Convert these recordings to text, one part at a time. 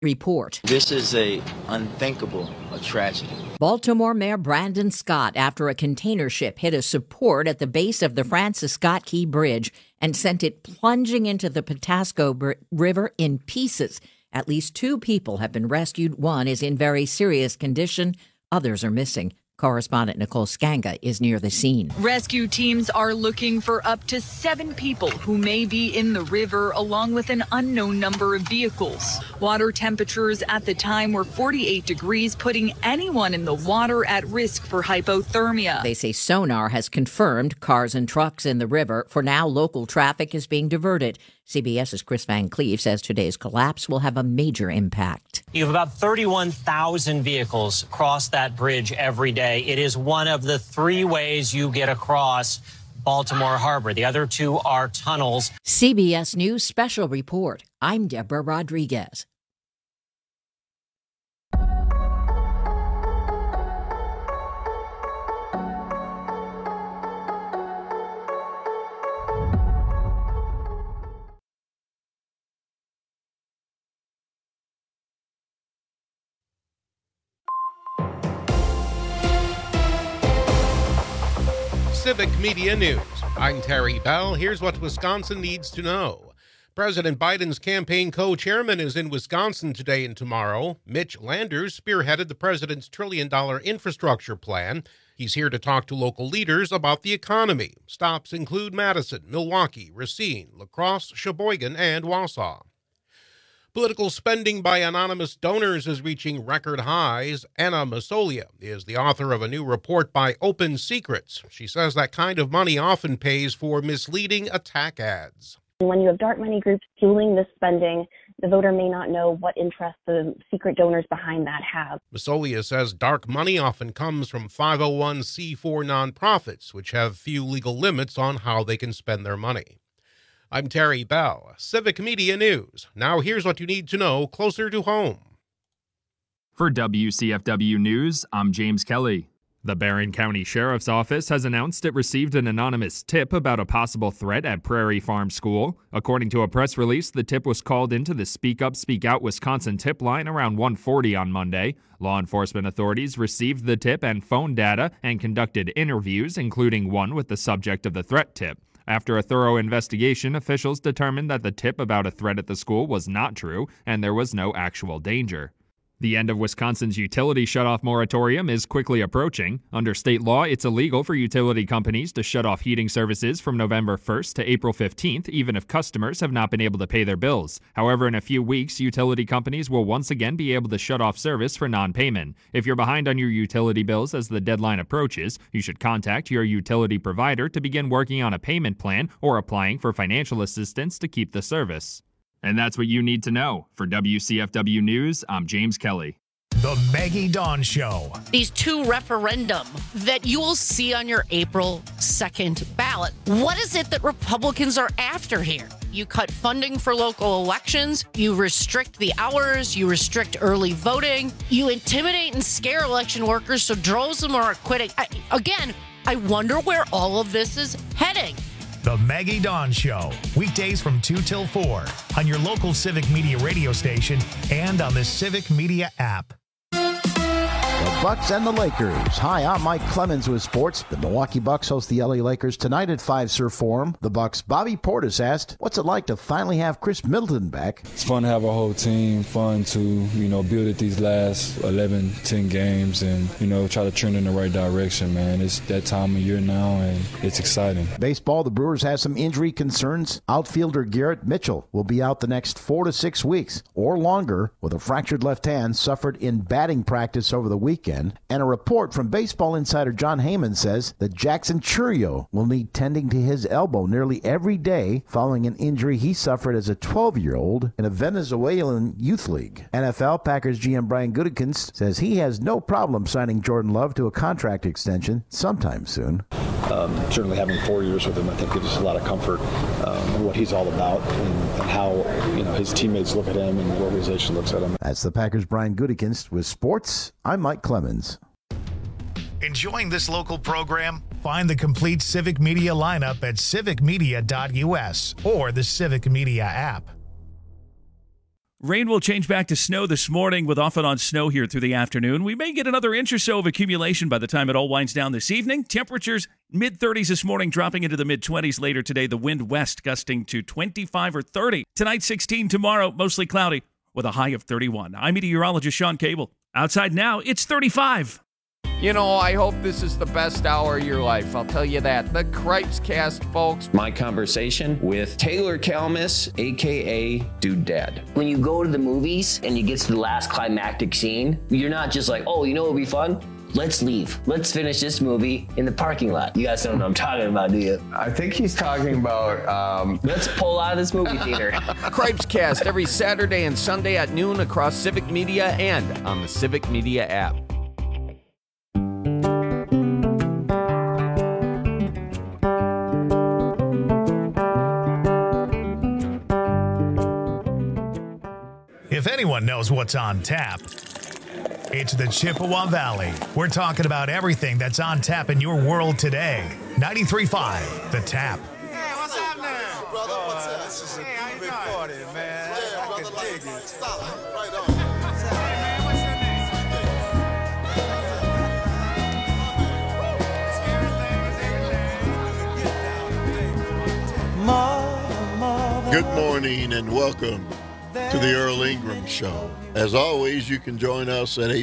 Report. This is a tragedy. Baltimore Mayor Brandon Scott after a container ship hit a support at the base of the Francis Scott Key Bridge and sent it plunging into the Patapsco River in pieces. At least 2 people have been rescued. One is in very serious condition. Others are missing. Correspondent Nicole Skanga is near the scene. Rescue teams are looking for up to 7 people who may be in the river, along with an unknown number of vehicles. Water temperatures at the time were 48 degrees, putting anyone in the water at risk for hypothermia. They say sonar has confirmed cars and trucks in the river. For now, local traffic is being diverted. CBS's Chris Van Cleave says today's collapse will have a major impact. You have about 31,000 vehicles cross that bridge every day. It is one of the 3 ways you get across Baltimore Harbor. The other 2 are tunnels. CBS News Special Report. I'm Deborah Rodriguez. Civic Media News. I'm Terry Bell. Here's what Wisconsin needs to know. President Biden's campaign co-chairman is in Wisconsin today and tomorrow. Mitch Landers spearheaded the president's $1 trillion infrastructure plan. He's here to talk to local leaders about the economy. Stops include Madison, Milwaukee, Racine, La Crosse, Sheboygan, and Wausau. Political spending by anonymous donors is reaching record highs. Anna Masolia is the author of a new report by Open Secrets. She says that kind of money often pays for misleading attack ads. When you have dark money groups fueling this spending, the voter may not know what interest the secret donors behind that have. Masolia says dark money often comes from 501c4 nonprofits, which have few legal limits on how they can spend their money. I'm Terry Bell, Civic Media News. Now here's what you need to know closer to home. For WCFW News, I'm James Kelly. The Barron County Sheriff's Office has announced it received an anonymous tip about a possible threat at Prairie Farm School. According to a press release, the tip was called into the Speak Up, Speak Out Wisconsin tip line around 1:40 on Monday. Law enforcement authorities received the tip and phone data and conducted interviews, including one with the subject of the threat tip. After a thorough investigation, officials determined that the tip about a threat at the school was not true and there was no actual danger. The end of Wisconsin's utility shutoff moratorium is quickly approaching. Under state law, it's illegal for utility companies to shut off heating services from November 1st to April 15th, even if customers have not been able to pay their bills. However, in a few weeks, utility companies will once again be able to shut off service for non-payment. If you're behind on your utility bills as the deadline approaches, you should contact your utility provider to begin working on a payment plan or applying for financial assistance to keep the service. And that's what you need to know. For WCFW News, I'm James Kelly. The Maggie Dawn Show. These 2 referendum that you will see on your April 2nd ballot. What is it that Republicans are after here? You cut funding for local elections, you restrict the hours, you restrict early voting, you intimidate and scare election workers so droves of them are quitting. I wonder where all of this is heading. The Maggie Dawn Show, weekdays from 2 till 4 on your local Civic Media radio station and on the Civic Media app. The Bucks and the Lakers. Hi, I'm Mike Clemens with sports. The Milwaukee Bucks host the LA Lakers tonight at Fiserv Forum. The Bucks' Bobby Portis asked, what's it like to finally have Chris Middleton back? It's fun to have a whole team, fun to, build at these last 11, 10 games and, try to trend in the right direction, man. It's that time of year now, and it's exciting. Baseball, the Brewers have some injury concerns. Outfielder Garrett Mitchell will be out the next 4 to 6 weeks or longer with a fractured left hand suffered in batting practice over the weekend. And a report from Baseball insider John Heyman says that Jackson Chourio will need tending to his elbow nearly every day following an injury he suffered as a 12-year-old in a Venezuelan youth league. NFL Packers GM Brian Gutekunst says he has no problem signing Jordan Love to a contract extension sometime soon. Certainly having 4 years with him, I think gives us a lot of comfort in what he's all about and how his teammates look at him and the organization looks at him. That's the Packers' Brian Gutekunst with sports. I'm Mike Clemens. Enjoying this local program? Find the complete Civic Media lineup at civicmedia.us or the Civic Media app. Rain will change back to snow this morning with off and on snow here through the afternoon. We may get another inch or so of accumulation by the time it all winds down this evening. Temperatures mid-30s this morning, dropping into the mid-20s later today. The wind west gusting to 25 or 30. Tonight, 16. Tomorrow, mostly cloudy with a high of 31. I'm meteorologist Sean Cable. Outside now, it's 35. You know, I hope this is the best hour of your life. I'll tell you that. The Cripes Cast, folks. My conversation with Taylor Kalmus, a.k.a. Dude Dad. When you go to the movies and you get to the last climactic scene, you're not just like, oh, you know what would be fun? Let's leave. Let's finish this movie in the parking lot. You guys don't know what I'm talking about, do you? I think he's talking about... Let's pull out of this movie theater. Cripes Cast every Saturday and Sunday at noon across Civic Media and on the Civic Media app. If anyone knows what's on tap, it's the Chippewa Valley. We're talking about everything that's on tap in your world today. 93.5, The Tap. Hey, what's happening? Brother, what's up? This is a big party, man. I can dig it. Solid. Right on. Hey, man, what's your name? Good morning and welcome to the Earl Ingram Show. As always, you can join us at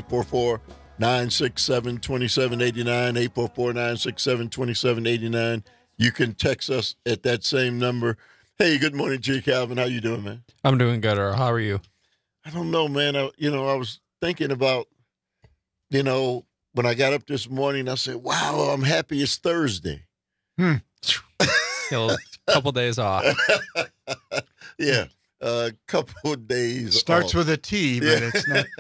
844-967-2789, 844-967-2789. You can text us at that same number. Hey, good morning, G. Calvin. How you doing, man? I'm doing good, Earl. How are you? I don't know, man. I was thinking about, when I got up this morning, I said, wow, I'm happy it's Thursday. A couple days off. Yeah. A couple of days starts off. with a T, but it's not.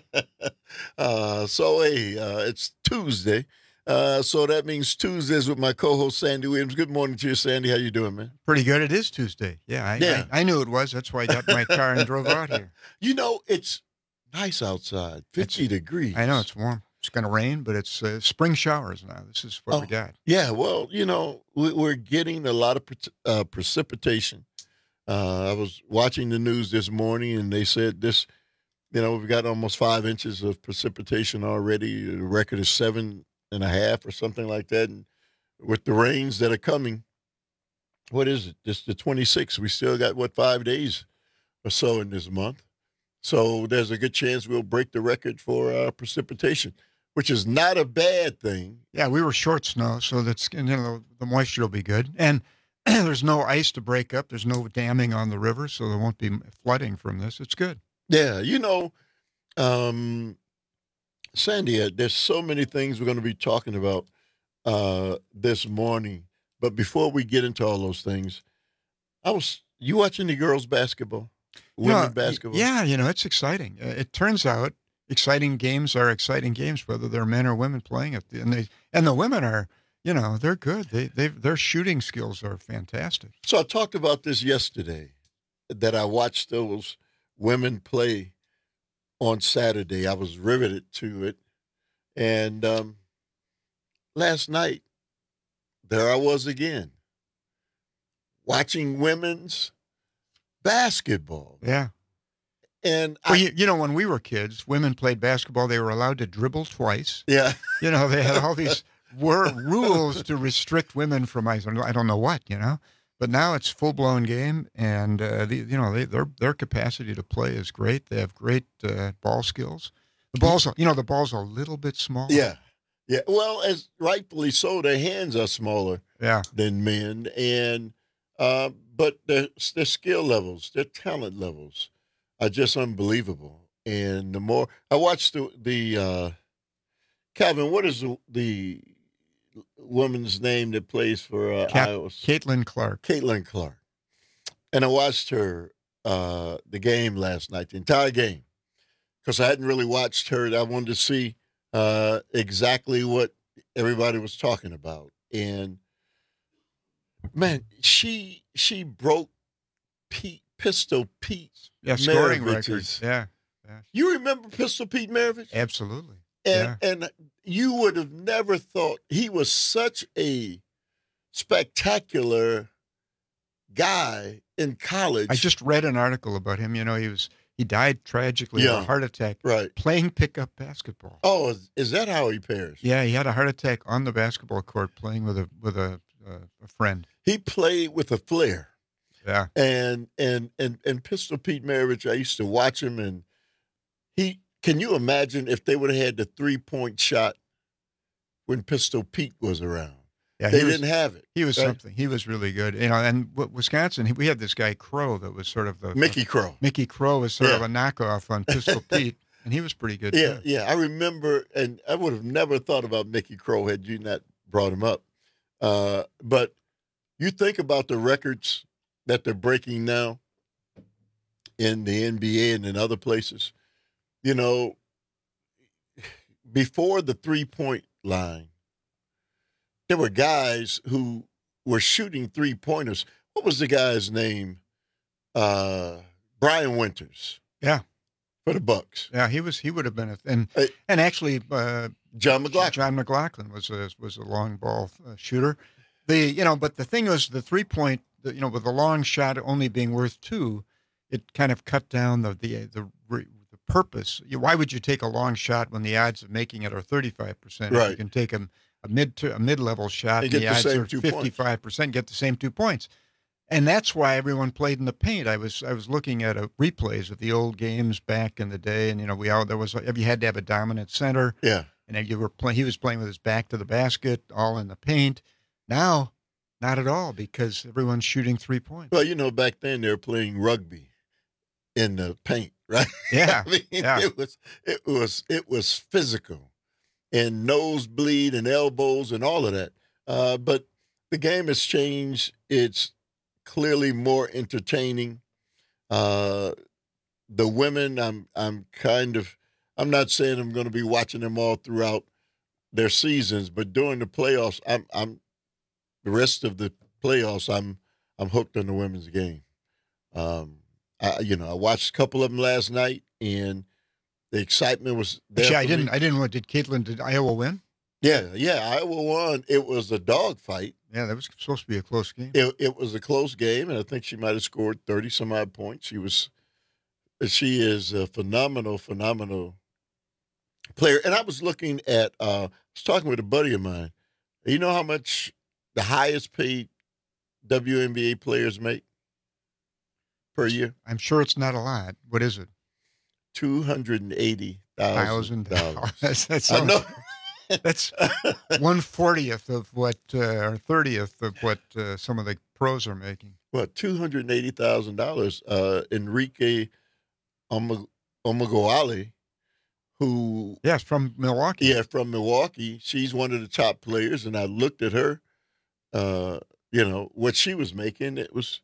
It's Tuesday. So that means Tuesdays with my co-host Sandy Williams. Good morning to you, Sandy. How you doing, man? Pretty good. It is Tuesday. Yeah, I knew it was. That's why I got in my car and drove out here. It's nice outside, 50 degrees. I know it's warm. It's going to rain, but it's spring showers now. This is what we got. Yeah, well, we're getting a lot of precipitation. I was watching the news this morning, and they said this, we've got almost 5 inches of precipitation already. The record is 7.5 or something like that. And with the rains that are coming, what is it? Just the 26th. We still got, 5 days or so in this month. So there's a good chance we'll break the record for precipitation, which is not a bad thing. Yeah, we were short snow, so the moisture will be good. And there's no ice to break up. There's no damming on the river, so there won't be flooding from this. It's good. Yeah, Sandy, there's so many things we're going to be talking about this morning. But before we get into all those things, you watching the girls' basketball, women basketball? Yeah, it's exciting. It turns out exciting games are exciting games, whether they're men or women playing it. And the women are. They're good. Their shooting skills are fantastic. So I talked about this yesterday, that I watched those women play on Saturday. I was riveted to it. And last night, there I was again, watching women's basketball. Yeah. And when we were kids, women played basketball. They were allowed to dribble twice. Yeah. They had all these... were rules to restrict women from I don't know what, but now it's full-blown game, and their capacity to play is great. They have great ball skills. The ball's a little bit small. Yeah. Well, as rightfully so, their hands are smaller than men, and but their skill levels, their talent levels are just unbelievable. And the more I watched the Calvin, what is the woman's name that plays for Iowa? Caitlin Clark. And I watched her the game last night, the entire game, because I hadn't really watched her. I wanted to see exactly what everybody was talking about. And, man, she broke Pistol Pete scoring records. Yeah. You remember Pistol Pete Maravich? Absolutely. And you would have never thought he was such a spectacular guy in college. I just read an article about him. He died tragically of a heart attack playing pickup basketball. Oh, is that how he perished? Yeah, he had a heart attack on the basketball court playing with a friend. He played with a flair. Yeah. And Pistol Pete Maravich, I used to watch him, and can you imagine if they would have had the 3-point shot when Pistol Pete was around? Yeah, they didn't have it. He was something. He was really good. And Wisconsin, we had this guy Crow that was sort of the Mickey Crow. Mickey Crow was sort of a knockoff on Pistol Pete, and he was pretty good. Yeah, too. yeah. I remember, and I would have never thought about Mickey Crow had you not brought him up. But you think about the records that they're breaking now in the NBA and in other places. You know, before the 3-point line, there were guys who were shooting 3-pointers. What was the guy's name? Brian Winters. Yeah. For the Bucks. Yeah, he would have been and actually John McLaughlin. John McLaughlin was a long ball shooter. But the thing was the 3-point, with the long shot only being worth 2, it kind of cut down the purpose. Why would you take a long shot when the odds of making it are 35%? Right. You can take a mid-level shot, and the odds are 55%, get the same 2 points. And that's why everyone played in the paint. I was looking at replays of the old games back in the day, and you had to have a dominant center. Yeah. And he was playing with his back to the basket, all in the paint. Now, not at all, because everyone's shooting 3 points. Well, back then they were playing rugby in the paint, right? Yeah. I mean, it was physical, and nosebleed and elbows and all of that. But the game has changed. It's clearly more entertaining. The women, I'm not saying I'm going to be watching them all throughout their seasons, but during the playoffs, the rest of the playoffs, I'm hooked on the women's game. I watched a couple of them last night, and the excitement was there. Actually, I didn't. Did Iowa win? Yeah, Iowa won. It was a dogfight. Yeah, that was supposed to be a close game. It was a close game, and I think she might have scored 30-some-odd points. She is a phenomenal player. And I was looking at, I was talking with a buddy of mine. You know how much the highest paid WNBA players make per year? I'm sure it's not a lot. What is it? $280,000. I know. That's 1/40th of what, or 30th of what some of the pros are making. Well, $280,000. Enrique Omogoale, who from Milwaukee. Yeah, from Milwaukee. She's one of the top players, and I looked at her. What she was making. It was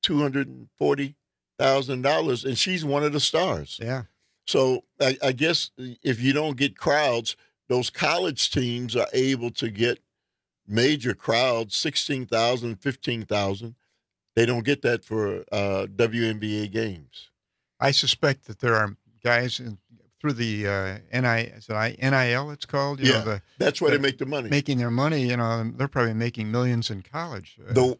$240,000, and she's one of the stars. Yeah. So I guess if you don't get crowds, those college teams are able to get major crowds, 16,000, 15,000. They don't get that for WNBA games. I suspect that there are guys through the NIL, it's called. That's where they make the money. Making their money, they're probably making millions in college.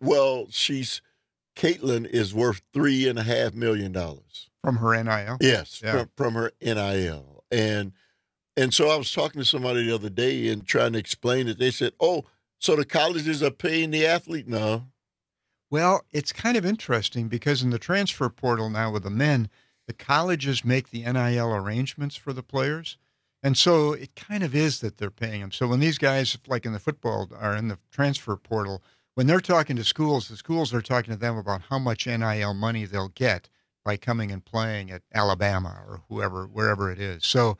Caitlin is worth $3.5 million. From her NIL? Yes, from her NIL. And so I was talking to somebody the other day and trying to explain it. They said, so the colleges are paying the athlete? No. Well, it's kind of interesting because in the transfer portal now with the men, the colleges make the NIL arrangements for the players. And so it kind of is that they're paying them. So when these guys, like in the football, are in the transfer portal, when they're talking to schools, the schools are talking to them about how much NIL money they'll get by coming and playing at Alabama or wherever it is. So,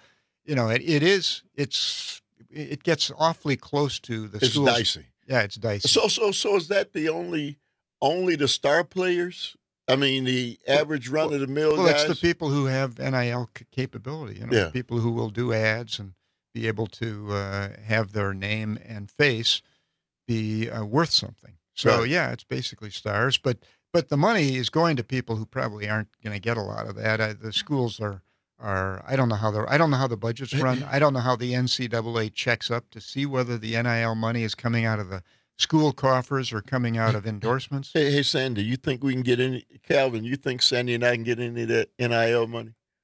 it gets awfully close to the schools. It's dicey. Yeah, it's dicey. So is that the only the star players? I mean, the average run-of-the-mill guys? Well, it's the people who have NIL capability, people who will do ads and be able to have their name and face be worth something. So, right. Yeah, it's basically stars. But the money is going to people who probably aren't going to get a lot of that. The schools are I don't know how the budgets run. I don't know how the NCAA checks up to see whether the NIL money is coming out of the school coffers or coming out of endorsements. Hey, Sandy, you think we can get any? Calvin, you think Sandy and I can get any of that NIL money?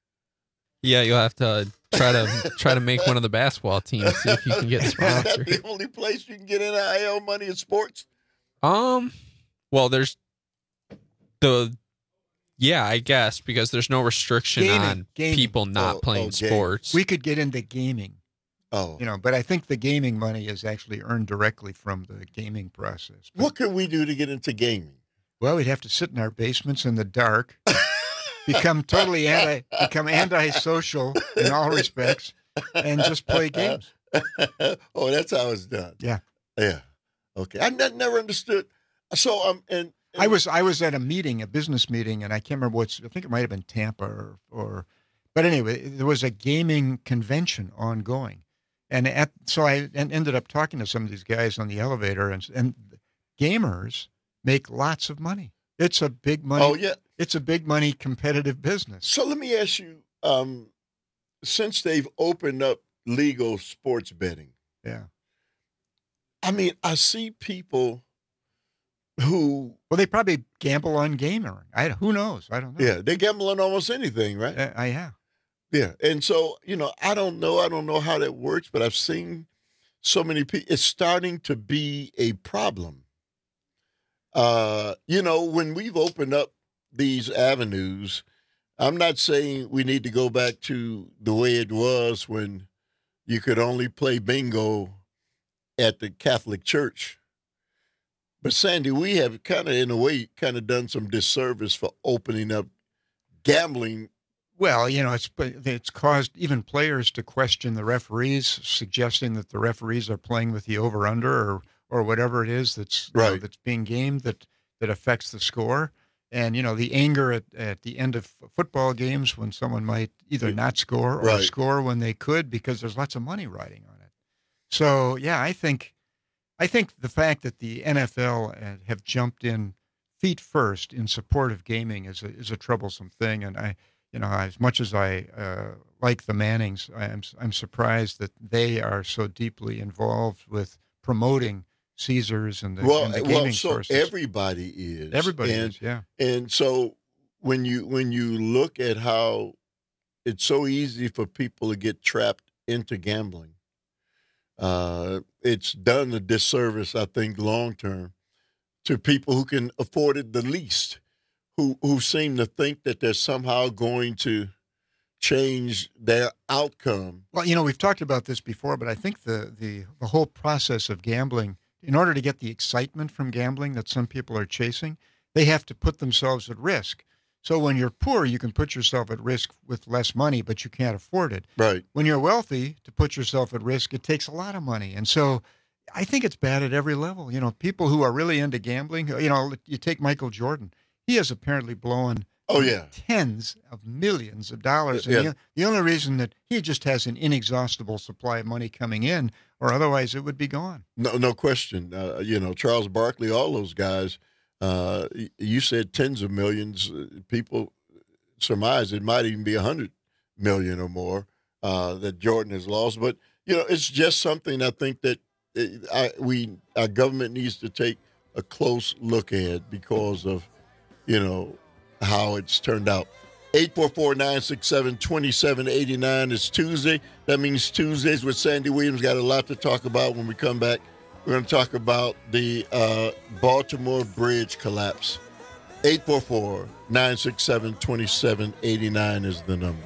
Yeah, you'll have to try to make one of the basketball teams, see if you can get Is that sponsored. the only place you can get NIL money in sports? Well, there's I guess, because there's no restriction on people not playing sports. We could get into gaming. Oh. But I think the gaming money is actually earned directly from the gaming process. What could we do to get into gaming? Well, we'd have to sit in our basements in the dark, become antisocial in all respects, and just play games. Oh, that's how it's done. Yeah. Yeah. Okay. I never understood. So and I was at a meeting, a business meeting, and I can't remember I think it might have been Tampa but anyway, there was a gaming convention ongoing. And so I ended up talking to some of these guys on the elevator, and gamers make lots of money. It's a big money. Oh, yeah. It's a big money competitive business. So let me ask you, since they've opened up legal sports betting. Yeah. I mean, I see people who. Well, they probably gamble on gamer. Who knows? I don't know. Yeah, they gamble on almost anything, right? Yeah. Yeah. And so, I don't know how that works, but I've seen so many people. It's starting to be a problem. When we've opened up these avenues, I'm not saying we need to go back to the way it was when you could only play bingo at the Catholic Church. But Sandy, we have in a way done some disservice for opening up gambling. Well, it's caused even players to question the referees, suggesting that the referees are playing with the over-under or whatever it is that's right. That's being gamed that affects the score. And, the anger at the end of football games when someone might either not score or right. score when they could, because there's lots of money riding on it. So, yeah, I think the fact that the NFL have jumped in feet first in support of gaming is a troublesome thing. And as much as I like the Mannings, I'm surprised that they are so deeply involved with promoting Caesars and the gaming sources. Everybody is. Everybody is, yeah. And so when you look at how it's so easy for people to get trapped into gambling, it's done a disservice, I think, long term to people who can afford it the least, who seem to think that they're somehow going to change their outcome. Well, we've talked about this before, but I think the whole process of gambling, in order to get the excitement from gambling that some people are chasing, they have to put themselves at risk. So when you're poor, you can put yourself at risk with less money, but you can't afford it. Right. When you're wealthy, to put yourself at risk, it takes a lot of money. And so I think it's bad at every level. People who are really into gambling, you take Michael Jordan. He has apparently blown tens of millions of dollars. And the only reason that he just has an inexhaustible supply of money coming in, or otherwise it would be gone. No question. Charles Barkley, all those guys, you said tens of millions. People surmise it might even be 100 million or more that Jordan has lost. But, it's just something I think that our government needs to take a close look at because of, how it's turned out. 844-967-2789 is Tuesday. That means Tuesdays with Sandy Williams. Got a lot to talk about when we come back. We're going to talk about the Baltimore Bridge collapse. 844-967-2789 is the number.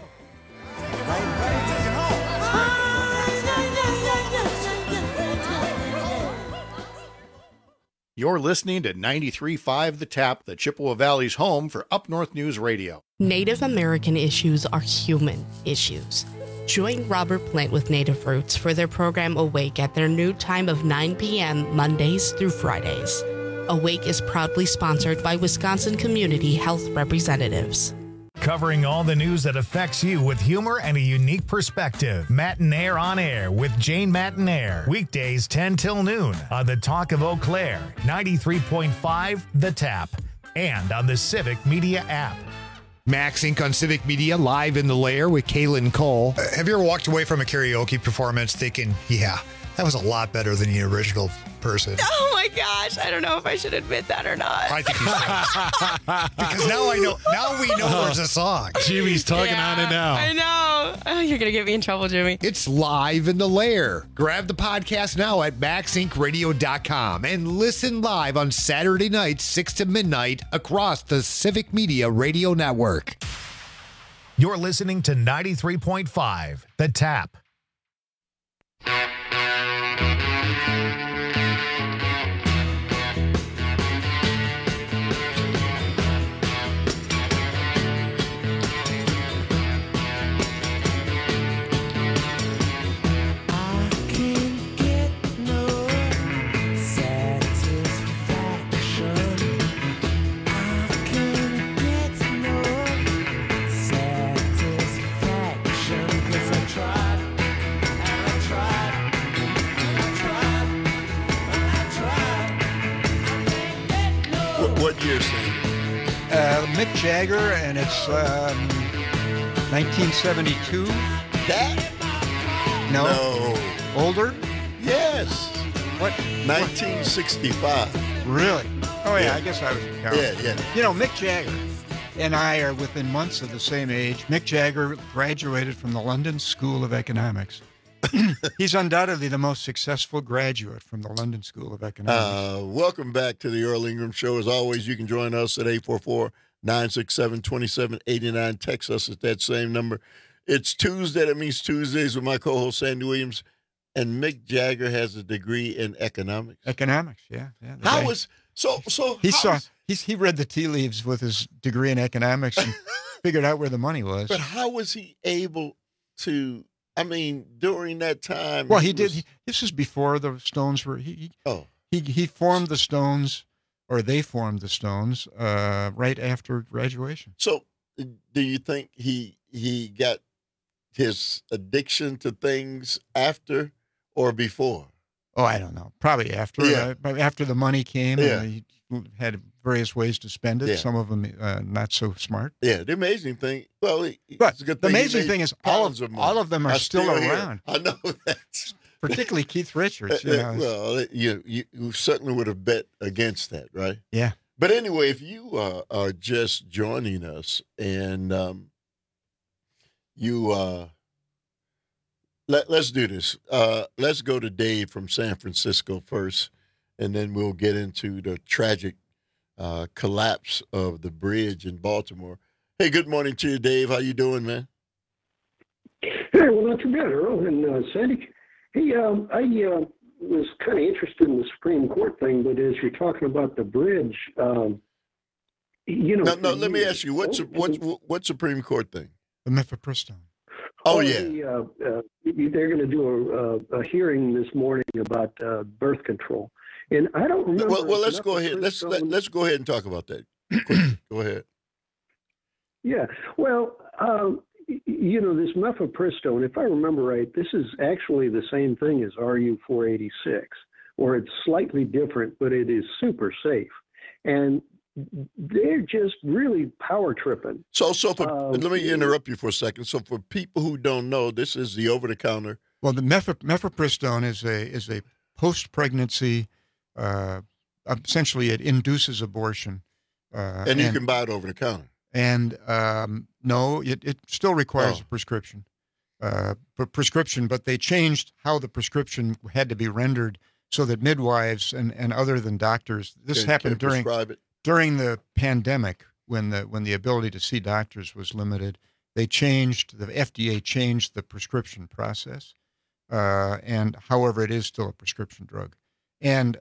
You're listening to 93.5 The Tap, the Chippewa Valley's home for Up North News Radio. Native American issues are human issues. Join Robert Plant with Native Roots for their program Awake at their new time of 9 p.m. Mondays through Fridays. Awake is proudly sponsored by Wisconsin Community Health Representatives. Covering all the news that affects you with humor and a unique perspective. Matinaire on Air with Jane Matinaire. Weekdays 10 till noon on the Talk of Eau Claire, 93.5 The Tap, and on the Civic Media app. Max Inc. on Civic Media, live in the lair with Kaylin Cole. Have you ever walked away from a karaoke performance thinking, yeah, that was a lot better than the original person. Oh my gosh, I don't know if I should admit that or not. I think you should. Because now I know. Now we know there's a song. Jimmy's talking on it now. I know. Oh, you're gonna get me in trouble, Jimmy. It's Live in the Lair. Grab the podcast now at MaxIncRadio.com and listen live on Saturday nights, 6 to midnight, across the Civic Media Radio Network. You're listening to 93.5, The Tap. What year, Sandy? Mick Jagger, and it's 1972. That? No. Older? Yes. What? 1965. Really? Oh, yeah, I guess I was counting. Yeah. You know, Mick Jagger and I are within months of the same age. Mick Jagger graduated from the London School of Economics. He's undoubtedly the most successful graduate from the London School of Economics. Welcome back to the Earl Ingram Show. As always, you can join us at 844-967-2789. Text us at that same number. It's Tuesday. That means Tuesdays with my co-host, Sandy Williams. And Mick Jagger has a degree in economics. Economics, yeah. He read the tea leaves with his degree in economics and figured out where the money was. But how was he able to... I mean, during that time... Well, this is before the Stones were... He formed the Stones, or they formed the Stones, right after graduation. So, do you think he got his addiction to things after or before? Oh, I don't know. Probably after. Yeah. After the money came, Yeah. He had various ways to spend it. Yeah. Some of them not so smart. Yeah, the amazing thing. Well, But it's a good the thing amazing thing is all of them are still around. I know that. Particularly Keith Richards. You know. Well, you certainly would have bet against that, right? Yeah. But anyway, if you are just joining us and let's do this. Let's go to Dave from San Francisco first, and then we'll get into the tragic collapse of the bridge in Baltimore. Hey, good morning to you, Dave. How you doing, man? Hey, well, not too bad, Earl and Sandy. Hey, I was kind of interested in the Supreme Court thing, but as you're talking about the bridge, No, let me ask you, what Supreme Court thing? The mifepristone. Oh, yeah. They're going to do a hearing this morning about birth control, and I don't remember. Well, let's go ahead. Let's go ahead and talk about that. Go ahead. Yeah. Well, this mifepristone, if I remember right, this is actually the same thing as RU-486, or it's slightly different, but it is super safe, and they're just really power tripping. So let me interrupt you for a second. So for people who don't know, this is the over-the-counter. Well, the mifepristone is a post-pregnancy. Essentially, it induces abortion. And you can buy it over the counter. And no, it still requires a prescription. But they changed how the prescription had to be rendered so that midwives and other than doctors. This happened during the pandemic when the ability to see doctors was limited. The FDA changed the prescription process, and however, it is still a prescription drug. And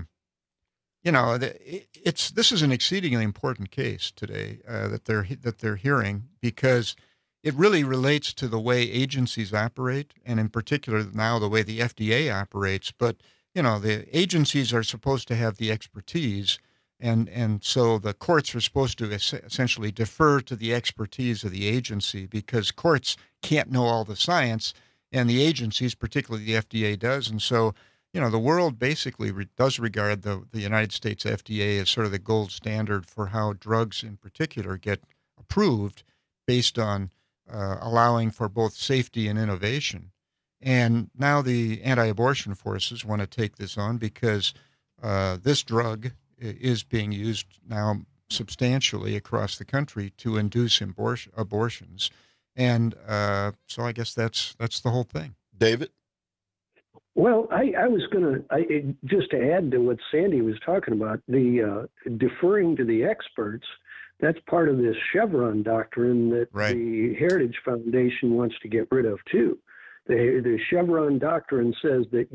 this is an exceedingly important case today that they're hearing, because it really relates to the way agencies operate, and in particular now the way the FDA operates. But the agencies are supposed to have the expertise, and so the courts are supposed to essentially defer to the expertise of the agency, because courts can't know all the science, and the agencies, particularly the FDA, does. And so the world basically does regard the United States FDA as sort of the gold standard for how drugs in particular get approved based on allowing for both safety and innovation. And now the anti-abortion forces want to take this on because this drug is being used now substantially across the country to induce abortions. And so I guess that's the whole thing. David? Well, I was going to, just to add to what Sandy was talking about, the deferring to the experts, that's part of this Chevron doctrine that the Heritage Foundation wants to get rid of, too. The Chevron doctrine says that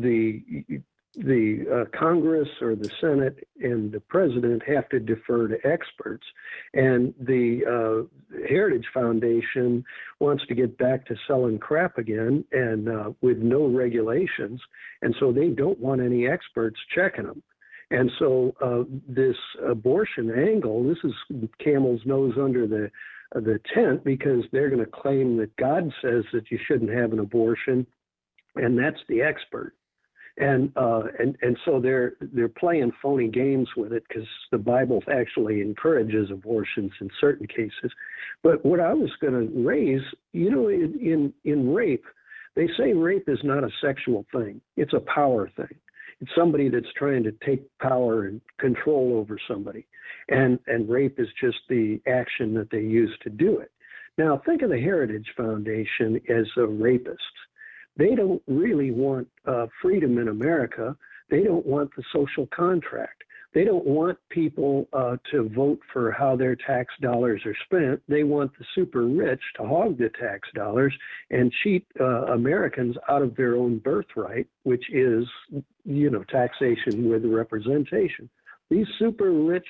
the Congress or the Senate and the president have to defer to experts. And the Heritage Foundation wants to get back to selling crap again and with no regulations. And so they don't want any experts checking them. And so this abortion angle, this is camel's nose under the tent, because they're going to claim that God says that you shouldn't have an abortion, and that's the expert. And so they're playing phony games with it, because the Bible actually encourages abortions in certain cases. But what I was going to raise, in rape, they say rape is not a sexual thing; it's a power thing. It's somebody that's trying to take power and control over somebody, and rape is just the action that they use to do it. Now, think of the Heritage Foundation as rapists. They don't really want freedom in America. They don't want the social contract. They don't want people to vote for how their tax dollars are spent. They want the super rich to hog the tax dollars and cheat Americans out of their own birthright, which is, taxation with representation. These super rich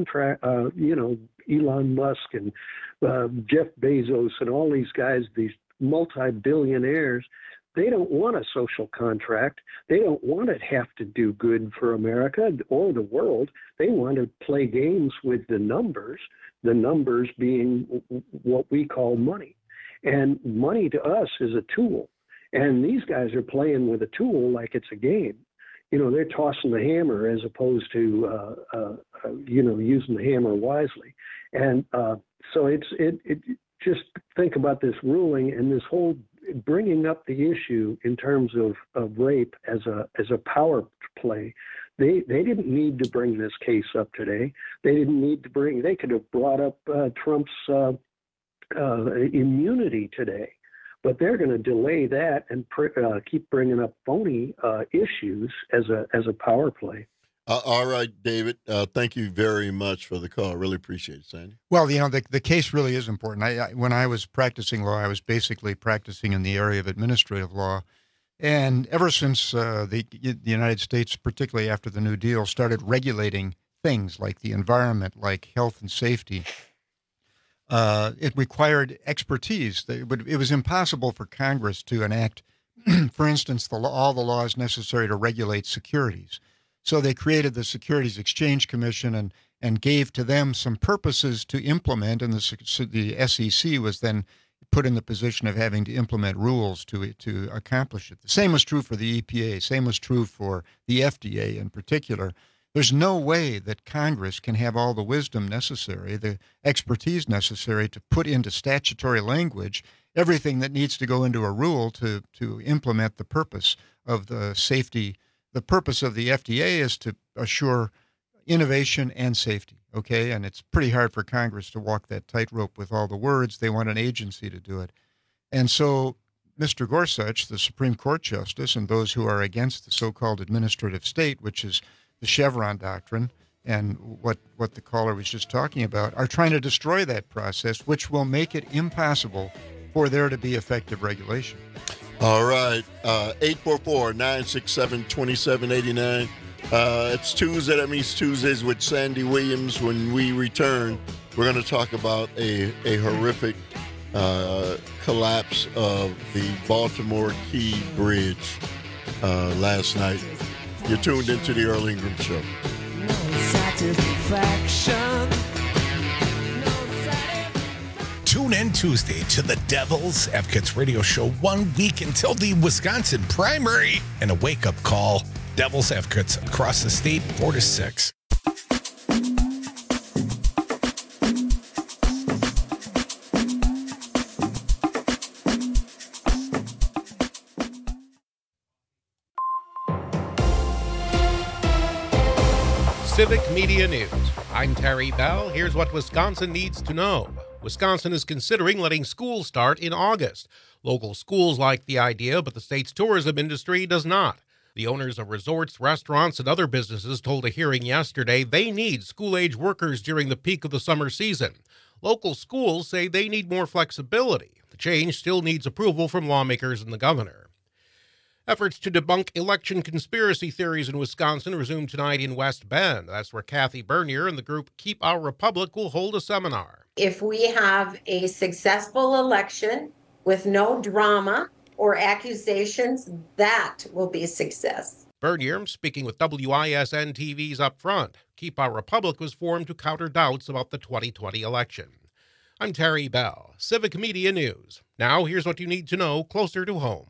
Elon Musk and Jeff Bezos and all these guys, these multi-billionaires, they don't want a social contract. They don't want to have to do good for America or the world. They want to play games with the numbers being what we call money. And money to us is a tool. And these guys are playing with a tool like it's a game. They're tossing the hammer as opposed to, using the hammer wisely. And so it just think about this ruling and this whole bringing up the issue in terms of rape as a power play. They didn't need to bring this case up today. They could have brought up Trump's immunity today, but they're going to delay that and keep bringing up phony issues as a power play. All right, David. Thank you very much for the call. I really appreciate it, Sandy. Well, the case really is important. When I was practicing law, I was basically practicing in the area of administrative law. And ever since the United States, particularly after the New Deal, started regulating things like the environment, like health and safety, it required expertise. It was impossible for Congress to enact, for instance, all the laws necessary to regulate securities. So they created the Securities Exchange Commission and gave to them some purposes to implement, and the SEC was then put in the position of having to implement rules to accomplish it. The same was true for the EPA. Same was true for the FDA in particular. There's no way that Congress can have all the wisdom necessary, the expertise necessary to put into statutory language everything that needs to go into a rule to implement the purpose of the safety. The purpose of the FDA is to assure innovation and safety, okay? And it's pretty hard for Congress to walk that tightrope with all the words. They want an agency to do it. And so Mr. Gorsuch, the Supreme Court Justice, and those who are against the so-called administrative state, which is the Chevron doctrine and what the caller was just talking about, are trying to destroy that process, which will make it impossible for there to be effective regulation. All right, 844-967-2789. It's Tuesday. That means Tuesdays with Sandy Williams. When we return, we're going to talk about a horrific collapse of the Baltimore Key Bridge last night. You're tuned into the Earl Ingram Show. No satisfaction. Tune in Tuesday to the Devil's Advocates Radio Show 1 week until the Wisconsin primary and a wake-up call. Devil's Advocates across the state, 4 to 6. Civic Media News. I'm Terry Bell. Here's what Wisconsin needs to know. Wisconsin is considering letting schools start in August. Local schools like the idea, but the state's tourism industry does not. The owners of resorts, restaurants, and other businesses told a hearing yesterday they need school-age workers during the peak of the summer season. Local schools say they need more flexibility. The change still needs approval from lawmakers and the governor. Efforts to debunk election conspiracy theories in Wisconsin resume tonight in West Bend. That's where Kathy Bernier and the group Keep Our Republic will hold a seminar. If we have a successful election with no drama or accusations, that will be a success. Bernier speaking with WISN TV's Up Front. Keep Our Republic was formed to counter doubts about the 2020 election. I'm Terry Bell, Civic Media News. Now here's what you need to know closer to home.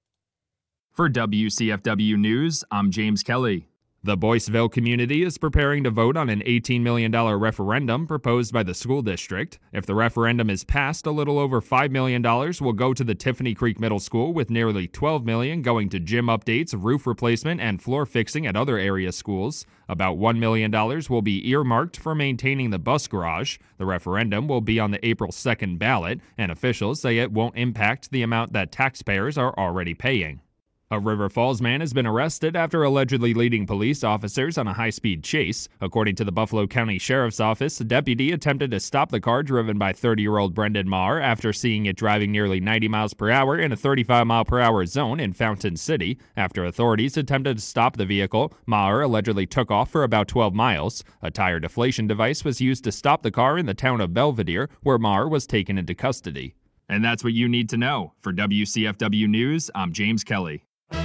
For WCFW News, I'm James Kelly. The Boyceville community is preparing to vote on an $18 million referendum proposed by the school district. If the referendum is passed, a little over $5 million will go to the Tiffany Creek Middle School, with nearly $12 million going to gym updates, roof replacement, and floor fixing at other area schools. About $1 million will be earmarked for maintaining the bus garage. The referendum will be on the April 2nd ballot, and officials say it won't impact the amount that taxpayers are already paying. A River Falls man has been arrested after allegedly leading police officers on a high-speed chase. According to the Buffalo County Sheriff's Office, a deputy attempted to stop the car driven by 30-year-old Brendan Maher after seeing it driving nearly 90 miles per hour in a 35-mile-per-hour zone in Fountain City. After authorities attempted to stop the vehicle, Maher allegedly took off for about 12 miles. A tire deflation device was used to stop the car in the town of Belvedere, where Maher was taken into custody. And that's what you need to know. For WCFW News, I'm James Kelly.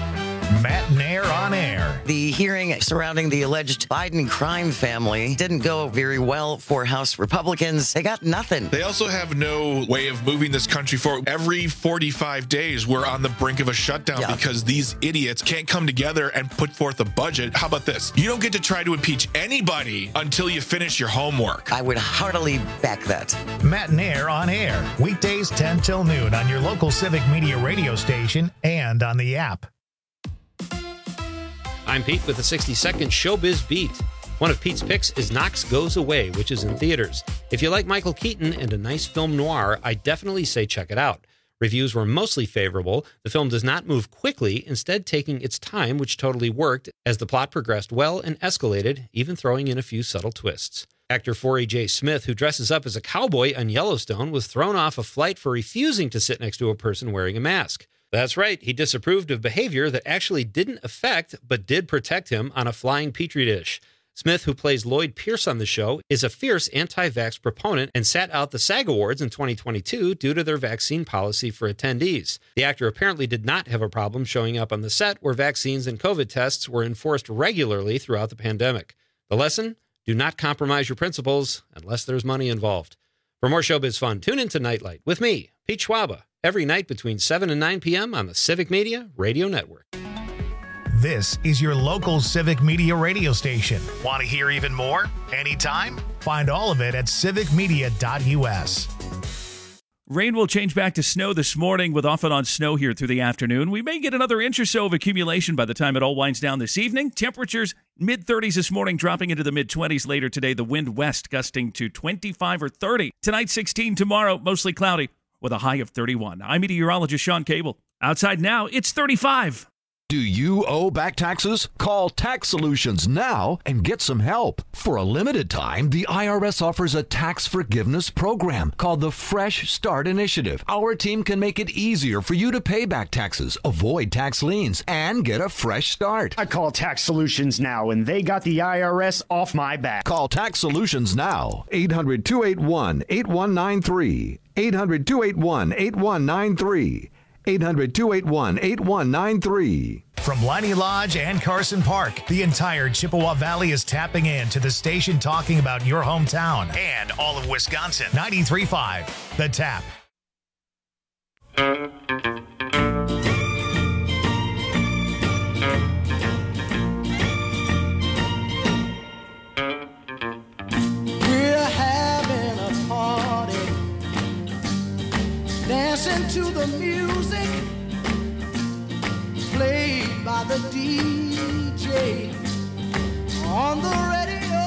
Matt Nair on air. The hearing surrounding the alleged Biden crime family didn't go very well for House Republicans. They got nothing. They also have no way of moving this country forward. Every 45 days, we're on the brink of a shutdown because these idiots can't come together and put forth a budget. How about this? You don't get to try to impeach anybody until you finish your homework. I would heartily back that. Matt Nair on air. Weekdays 10 till noon on your local Civic Media radio station and on the app. I'm Pete with the 60-second Showbiz Beat. One of Pete's picks is Knox Goes Away, which is in theaters. If you like Michael Keaton and a nice film noir, I definitely say check it out. Reviews were mostly favorable. The film does not move quickly, instead taking its time, which totally worked, as the plot progressed well and escalated, even throwing in a few subtle twists. Actor Forey J. Smith, who dresses up as a cowboy on Yellowstone, was thrown off a flight for refusing to sit next to a person wearing a mask. That's right, he disapproved of behavior that actually didn't affect but did protect him on a flying petri dish. Smith, who plays Lloyd Pierce on the show, is a fierce anti-vax proponent and sat out the SAG Awards in 2022 due to their vaccine policy for attendees. The actor apparently did not have a problem showing up on the set where vaccines and COVID tests were enforced regularly throughout the pandemic. The lesson? Do not compromise your principles unless there's money involved. For more showbiz fun, tune into Nightlight with me, Pete Schwaba, every night between 7 and 9 p.m. on the Civic Media Radio Network. This is your local Civic Media radio station. Want to hear even more? Anytime? Find all of it at civicmedia.us. Rain will change back to snow this morning with off and on snow here through the afternoon. We may get another inch or so of accumulation by the time it all winds down this evening. Temperatures mid-30s this morning, dropping into the mid-20s later today. The wind west gusting to 25 or 30. Tonight, 16. Tomorrow, mostly cloudy with a high of 31. I'm meteorologist Sean Cable. Outside now, it's 35. Do you owe back taxes? Call Tax Solutions now and get some help. For a limited time, the IRS offers a tax forgiveness program called the Fresh Start Initiative. Our team can make it easier for you to pay back taxes, avoid tax liens, and get a fresh start. I call Tax Solutions now, and they got the IRS off my back. Call Tax Solutions now. 800-281-8193. 800-281-8193. 800-281-8193. From Liney Lodge and Carson Park, the entire Chippewa Valley is tapping in to the station talking about your hometown and all of Wisconsin. 93.5, The Tap. We're having a party, dancing to the music played by the DJ on the radio.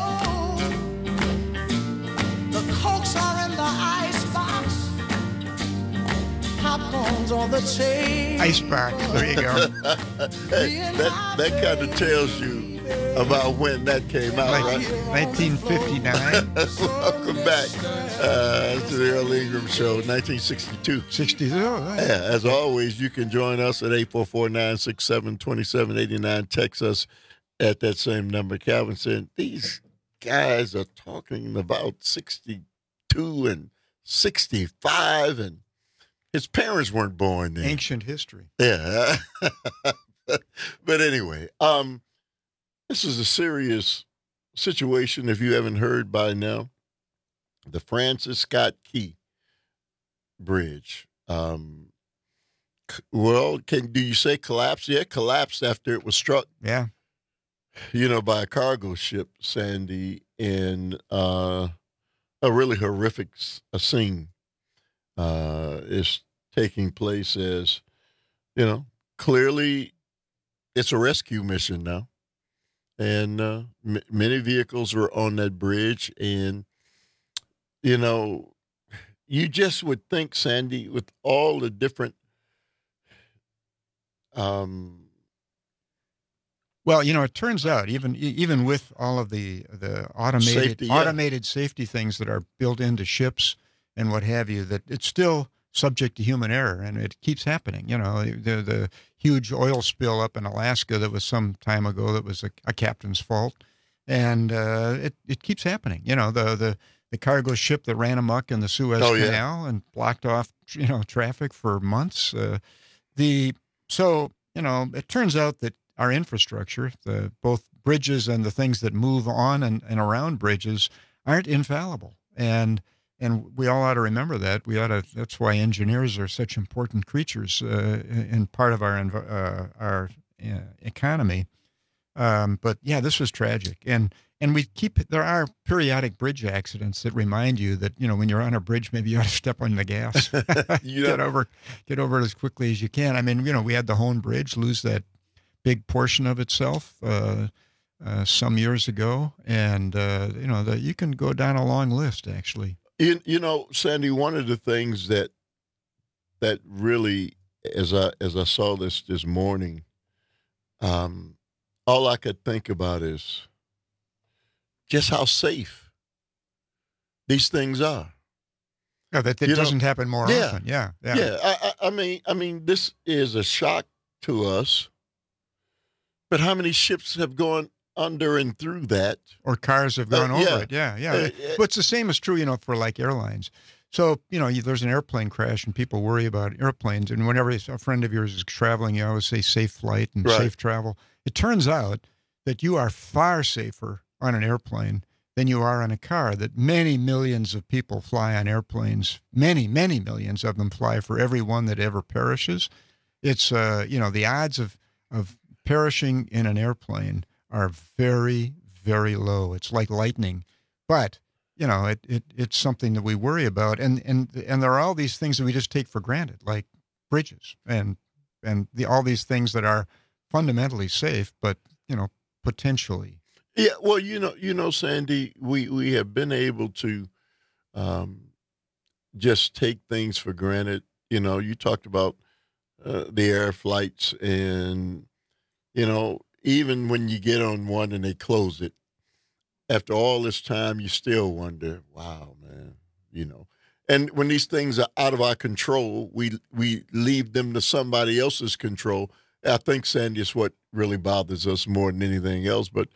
hands on the chain. Icebox. There you go. Hey, that kind of tells you about when that came out, right? 1959. Welcome back to the Earl Ingram Show, 1962. 62. Yeah, as always, you can join us at 844-967-2789. Text us at that same number. Calvin said, these guys are talking about 62 and 65, and his parents weren't born then. Ancient history. Yeah. But anyway, this is a serious situation if you haven't heard by now. The Francis Scott Key Bridge. Do you say collapsed? Yeah, it collapsed after it was struck. Yeah. By a cargo ship, Sandy, in a really horrific scene is taking place as, clearly it's a rescue mission now. And many vehicles were on that bridge. And, you just would think, Sandy, with all the different well, it turns out even with all of the automated safety things that are built into ships and what have you, that it's still subject to human error, and it keeps happening. The huge oil spill up in Alaska that was some time ago that was a captain's fault, and it keeps happening. The cargo ship that ran amok in the Suez Canal and blocked off traffic for months. It turns out that our infrastructure, both bridges and the things that move on and around bridges, aren't infallible. And we all ought to remember that. That's why engineers are such important creatures in part of our economy. But yeah, this was tragic. And there are periodic bridge accidents that remind you that, when you're on a bridge, maybe you ought to step on the gas. Get over it as quickly as you can. I mean, we had the Hone Bridge lose that big portion of itself some years ago. And, you can go down a long list, actually. Sandy, one of the things that really, as I saw this morning, all I could think about is just how safe these things are. Yeah, that doesn't happen more often. Yeah. I mean, this is a shock to us. But how many ships have gone under and through that? Or cars have gone over it. Yeah. But it's the same is true, for like airlines. So, there's an airplane crash and people worry about airplanes. And whenever a friend of yours is traveling, you always say safe flight and safe travel. It turns out that you are far safer on an airplane than you are on a car, that many millions of people fly on airplanes. Many, many millions of them fly for every one that ever perishes. It's, the odds of perishing in an airplane are very, very low. It's like lightning. But, it's something that we worry about. And there are all these things that we just take for granted, like bridges and all these things that are fundamentally safe, but, potentially. Yeah, well, Sandy, we have been able to just take things for granted. You talked about the air flights and, even when you get on one and they close it, after all this time, you still wonder, wow, man, And when these things are out of our control, we leave them to somebody else's control. I think, Sandy, is what really bothers us more than anything else. But,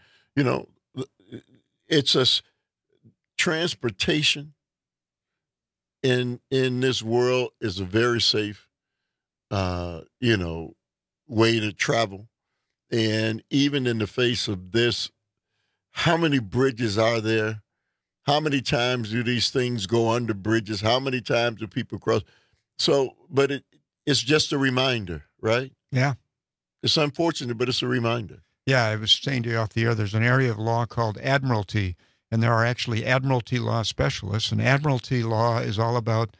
it's us transportation in this world is a very safe, way to travel. And even in the face of this, how many bridges are there? How many times do these things go under bridges? How many times do people cross? So, but it's just a reminder, right? Yeah. It's unfortunate, but it's a reminder. Yeah, I was saying to you off the air, there's an area of law called admiralty, and there are actually admiralty law specialists. And admiralty law is all about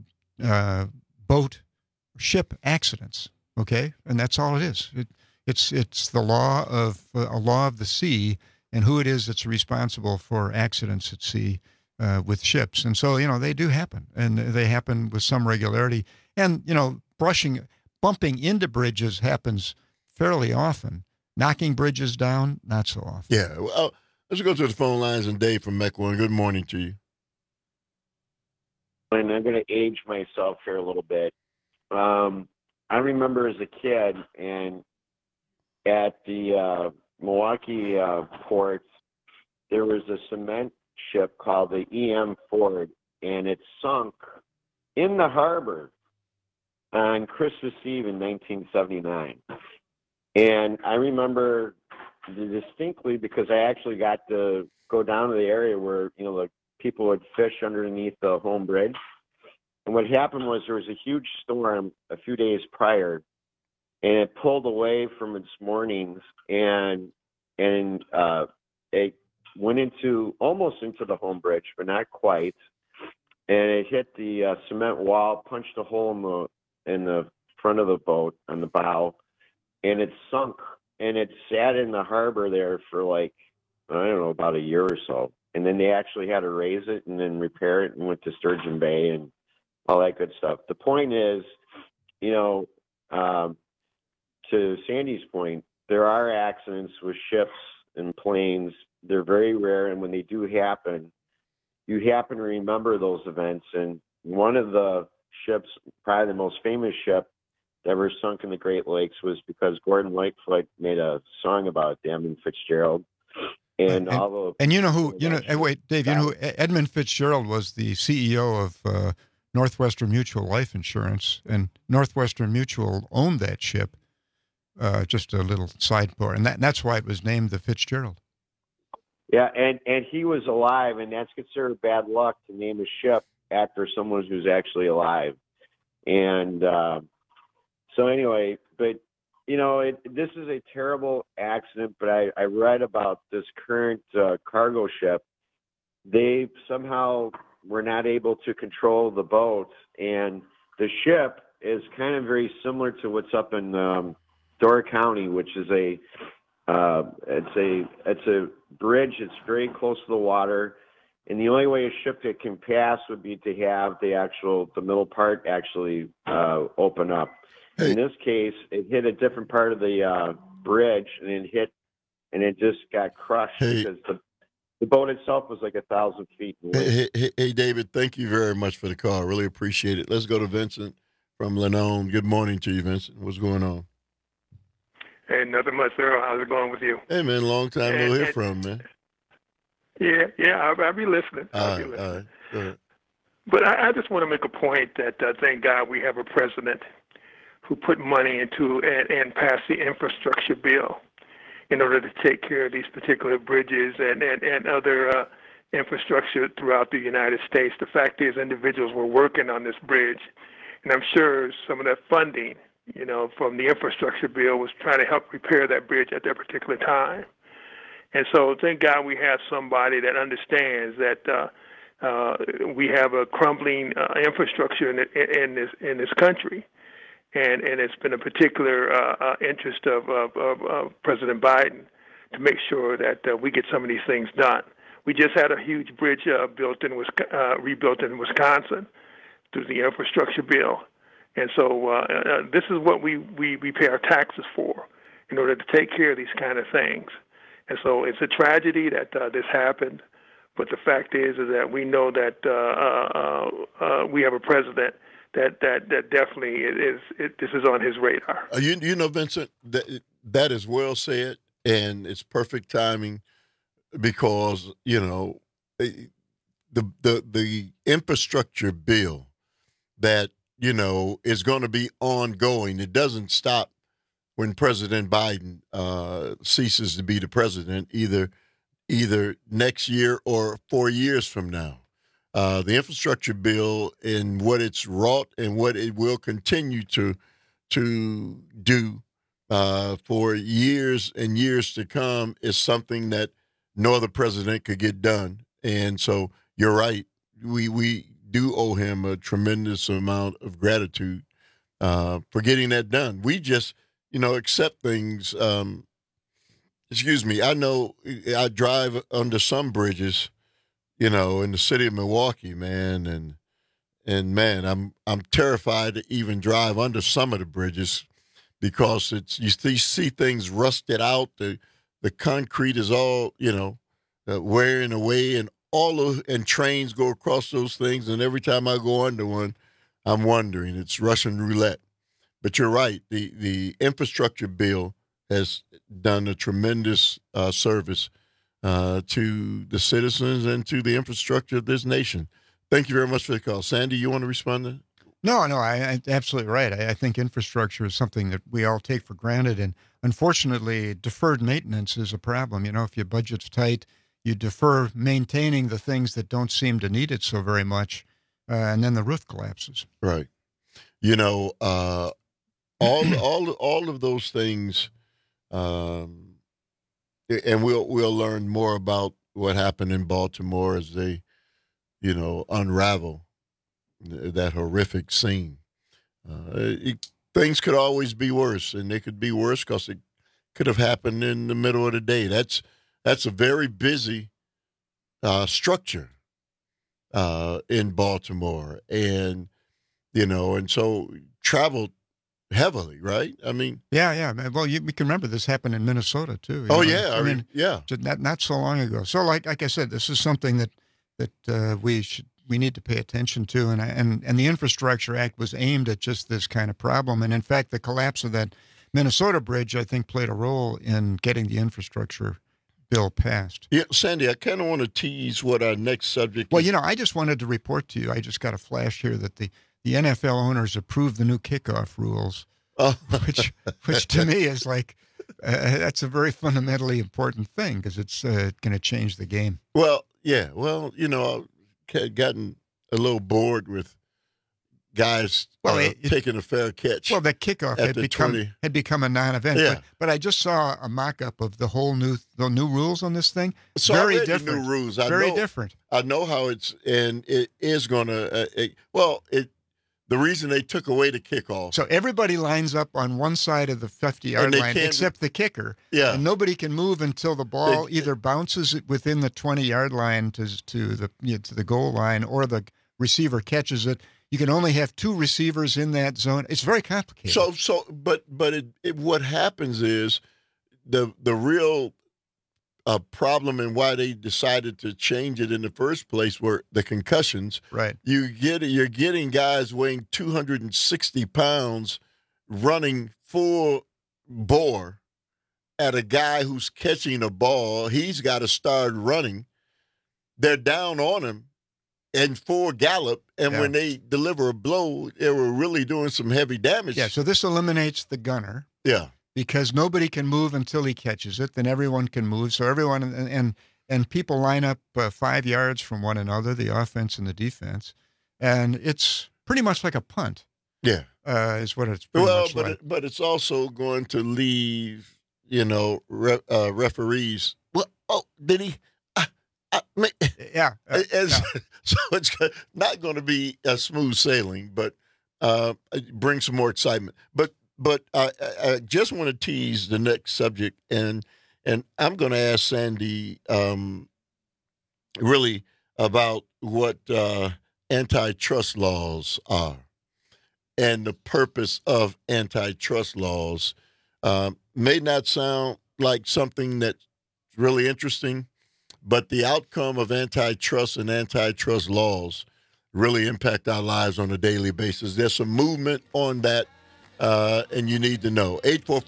ship accidents, okay? And that's all it is. It's the law of the sea and who it is that's responsible for accidents at sea with ships. And so, they do happen, and they happen with some regularity. And, bumping into bridges happens fairly often. Knocking bridges down, not so often. Yeah. Well, let's go to the phone lines. And Dave from Mequon. Good morning to you. And I'm going to age myself here a little bit. I remember as a kid, and at the Milwaukee port, there was a cement ship called the E.M. Ford, and it sunk in the harbor on Christmas Eve in 1979. And I remember distinctly because I actually got to go down to the area where, the people would fish underneath the home bridge. And what happened was there was a huge storm a few days prior, and it pulled away from its moorings, and it went almost into the home bridge, but not quite. And it hit the cement wall, punched a hole in the front of the boat on the bow, and it sunk. And it sat in the harbor there for about a year or so. And then they actually had to raise it and then repair it and went to Sturgeon Bay and all that good stuff. The point is, to Sandy's point, there are accidents with ships and planes. They're very rare, and when they do happen, you happen to remember those events. And one of the ships, probably the most famous ship that ever sunk in the Great Lakes, was because Gordon Lightfoot made a song about Edmund Fitzgerald. And you know who? Wait, Dave. You know who? Edmund Fitzgerald was the CEO of Northwestern Mutual Life Insurance, and Northwestern Mutual owned that ship. Just a little side part, and that's why it was named the Fitzgerald. Yeah, and he was alive, and that's considered bad luck to name a ship after someone who's actually alive. And so anyway, but this is a terrible accident. But I read about this current cargo ship. They somehow were not able to control the boat, and the ship is kind of very similar to what's up in Door County, which is it's a bridge. It's very close to the water, and the only way a ship that can pass would be to have the middle part actually open up. In this case, it hit a different part of the bridge, and it just got crushed because the boat itself was like 1,000 feet. Hey, David, thank you very much for the call. I really appreciate it. Let's go to Vincent from Lenone. Good morning to you, Vincent. What's going on? Hey, nothing much, Earl. How's it going with you? Hey, man, long time no hear from, man. Yeah, I'll be listening. All right. Go ahead. But I just want to make a point that thank God we have a president who put money into and passed the infrastructure bill in order to take care of these particular bridges and other infrastructure throughout the United States. The fact is individuals were working on this bridge, and I'm sure some of that funding, from the infrastructure bill was trying to help repair that bridge at that particular time. And so thank God we have somebody that understands that we have a crumbling infrastructure in this country. And it's been a particular interest of President Biden to make sure that we get some of these things done. We just had a huge bridge rebuilt in Wisconsin through the infrastructure bill. And so this is what we pay our taxes for in order to take care of these kind of things. And so it's a tragedy that this happened. But the fact is that we know that we have a president that definitely this is on his radar. You know, Vincent, that is well said, and it's perfect timing because the infrastructure bill that is going to be ongoing. It doesn't stop when President Biden ceases to be the president, either next year or 4 years from now. The infrastructure bill and what it's wrought and what it will continue to do for years and years to come is something that no other president could get done. And so you're right. We do owe him a tremendous amount of gratitude for getting that done. We just, accept things. Excuse me. I know I drive under some bridges, in the city of Milwaukee, man, man, I'm terrified to even drive under some of the bridges because you see things rusted out. The concrete is all wearing away, and trains go across those things. And every time I go under one, I'm wondering, it's Russian roulette. But you're right. The infrastructure bill has done a tremendous service to the citizens and to the infrastructure of this nation. Thank you very much for the call. Sandy, you want to respond to that? No, I absolutely right. I think infrastructure is something that we all take for granted. And unfortunately, deferred maintenance is a problem. If your budget's tight, you defer maintaining the things that don't seem to need it so very much, and then the roof collapses. Right. All of those things, and we'll learn more about what happened in Baltimore as they, unravel that horrific scene. Things could always be worse, and they could be worse because it could have happened in the middle of the day. That's a very busy structure in Baltimore, and so traveled heavily, right? I mean, yeah. Well, we can remember this happened in Minnesota too. Yeah. I mean, not so long ago. So, like I said, this is something that we need to pay attention to, and the Infrastructure Act was aimed at just this kind of problem. And in fact, the collapse of that Minnesota bridge, I think, played a role in getting the infrastructure bill passed. Yeah, Sandy, I kind of want to tease what our next subject is. Well, I just wanted to report to you, I just got a flash here that the NFL owners approved the new kickoff rules, which to me is like, that's a very fundamentally important thing because it's going to change the game. Well, yeah. Well, I've gotten a little bored with guys taking a fair catch. Well, the kickoff had become a non-event. Yeah. But I just saw a mock-up of the new rules on this thing. So very different. New rules. Very different. I know how it is going to. The reason they took away the kickoff. So everybody lines up on one side of the 50-yard line except the kicker. Yeah. And nobody can move until the ball either bounces within the 20-yard line to the goal line, or the receiver catches it. You can only have two receivers in that zone. It's very complicated. But what happens is the real problem and why they decided to change it in the first place were the concussions. Right. You're getting guys weighing 260 pounds running full bore at a guy who's catching a ball. He's got to start running. They're down on him and full gallop, and when they deliver a blow, they were really doing some heavy damage. Yeah, so this eliminates the gunner. Yeah. Because nobody can move until he catches it, then everyone can move. So everyone and people line up 5 yards from one another, the offense and the defense, and it's pretty much like a punt. Yeah, is what it's pretty much like. But it's also going to leave, referees. Well, did he? So it's not going to be a smooth sailing, but bring some more excitement. But I just want to tease the next subject, and I'm going to ask Sandy really about what antitrust laws are and the purpose of antitrust laws. May not sound like something that's really interesting, but the outcome of antitrust and antitrust laws really impact our lives on a daily basis. There's some movement on that. And you need to know.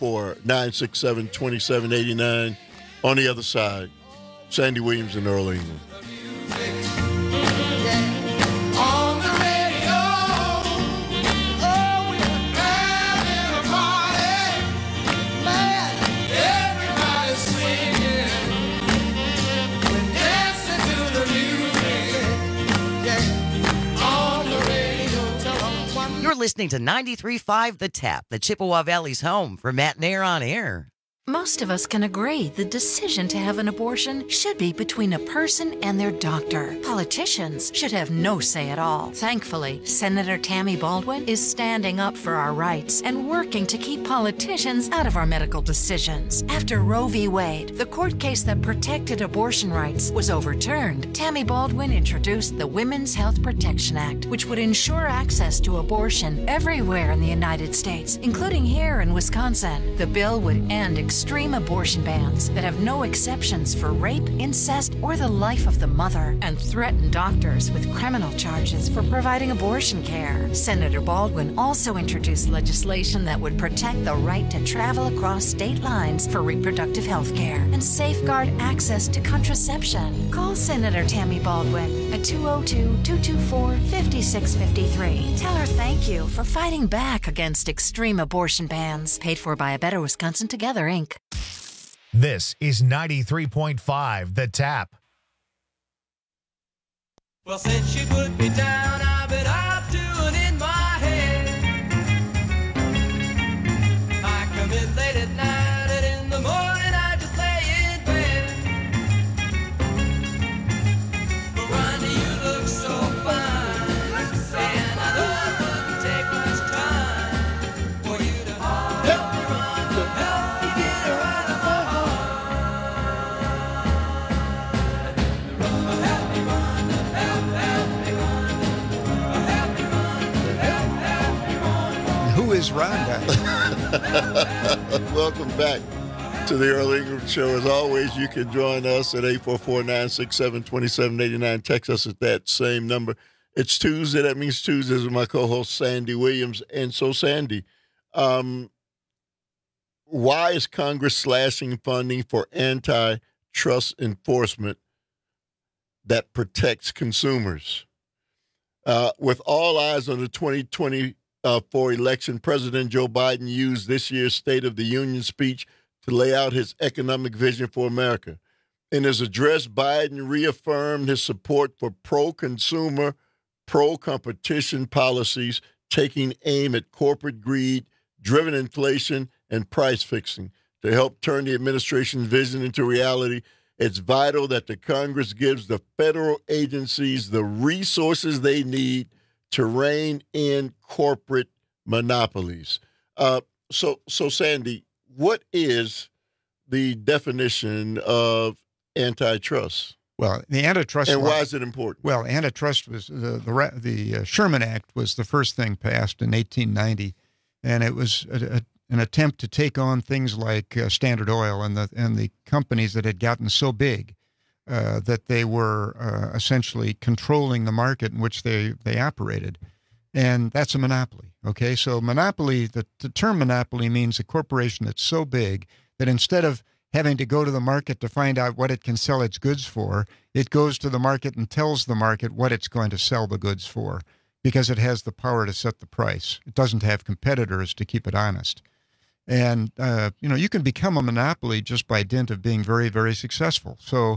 844-967-2789. On the other side, Sandy Williams and Earl England. On the radio, we're having a party. Man, everybody's swinging. We're dancing to the music. Yeah, on the radio, tell them one. You're listening to 93.5 The Tap, the Chippewa Valley's home for Matt Nair on air. Most of us can agree the decision to have an abortion should be between a person and their doctor. Politicians should have no say at all. Thankfully, Senator Tammy Baldwin is standing up for our rights and working to keep politicians out of our medical decisions. After Roe v. Wade, the court case that protected abortion rights, was overturned, Tammy Baldwin introduced the Women's Health Protection Act, which would ensure access to abortion everywhere in the United States, including here in Wisconsin. The bill would end extreme abortion bans that have no exceptions for rape, incest, or the life of the mother, and threaten doctors with criminal charges for providing abortion care. Senator Baldwin also introduced legislation that would protect the right to travel across state lines for reproductive health care and safeguard access to contraception. Call Senator Tammy Baldwin at 202-224-5653. Tell her thank you for fighting back against extreme abortion bans. Paid for by A Better Wisconsin Together, Inc. This is 93.5 The Tap. Well, since you put me down, I've been up to and in my head. I come in late at night and in the morning I just lay in bed. But Ronnie, you look so fine, and I know it wouldn't take much time for you to help me run, to help me get her out of my heart. Help me run, help me run, help me run. Who is Rhonda? Welcome back to the Earl Ingram Show. As always, you can join us at 844-967-2789. Text us at that same number. It's Tuesday. That means Tuesdays with my co-host, Sandy Williams. And so, Sandy, why is Congress slashing funding for antitrust enforcement that protects consumers? With all eyes on the 2024 election, President Joe Biden used this year's State of the Union speech to lay out his economic vision for America. In his address, Biden reaffirmed his support for pro-consumer, pro-competition policies taking aim at corporate greed, driven inflation, and price fixing. To help turn the administration's vision into reality, it's vital that the Congress gives the federal agencies the resources they need to rein in corporate monopolies. So Sandy, what is the definition of antitrust? Well, the antitrust and why is it important? Well, antitrust was the Sherman Act was the first thing passed in 1890, and it was an attempt to take on things like Standard Oil and the companies that had gotten so big that they were essentially controlling the market in which they operated. And that's a monopoly, okay? So monopoly, the term monopoly means a corporation that's so big that instead of having to go to the market to find out what it can sell its goods for, it goes to the market and tells the market what it's going to sell the goods for because it has the power to set the price. It doesn't have competitors to keep it honest. And, you can become a monopoly just by dint of being very, very successful. So,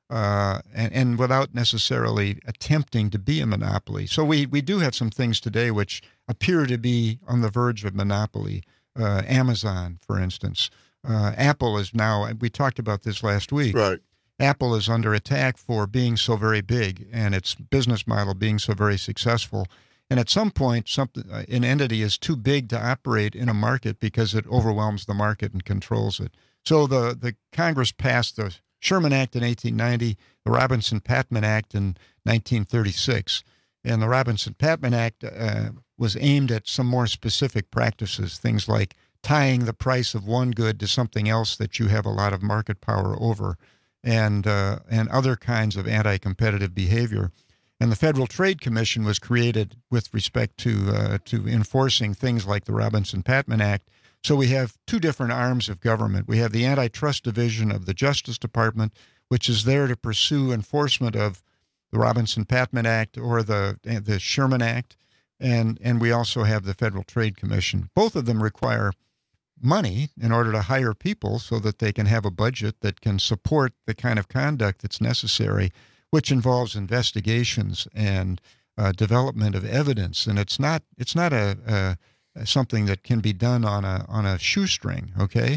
and without necessarily attempting to be a monopoly. So we do have some things today which appear to be on the verge of monopoly. Amazon, for instance. Apple is now, we talked about this last week. Right. Apple is under attack for being so very big and its business model being so very successful. And at some point, an entity is too big to operate in a market because it overwhelms the market and controls it. So the Congress passed the Sherman Act in 1890, the Robinson-Patman Act in 1936. And the Robinson-Patman Act was aimed at some more specific practices, things like tying the price of one good to something else that you have a lot of market power over, and other kinds of anti-competitive behavior. And the Federal Trade Commission was created with respect to enforcing things like the Robinson-Patman Act. So we have two different arms of government. We have the Antitrust Division of the Justice Department, which is there to pursue enforcement of the Robinson-Patman Act or the Sherman Act, and we also have the Federal Trade Commission. Both of them require money in order to hire people so that they can have a budget that can support the kind of conduct that's necessary, which involves investigations and development of evidence. And it's not a something that can be done on a shoestring, okay?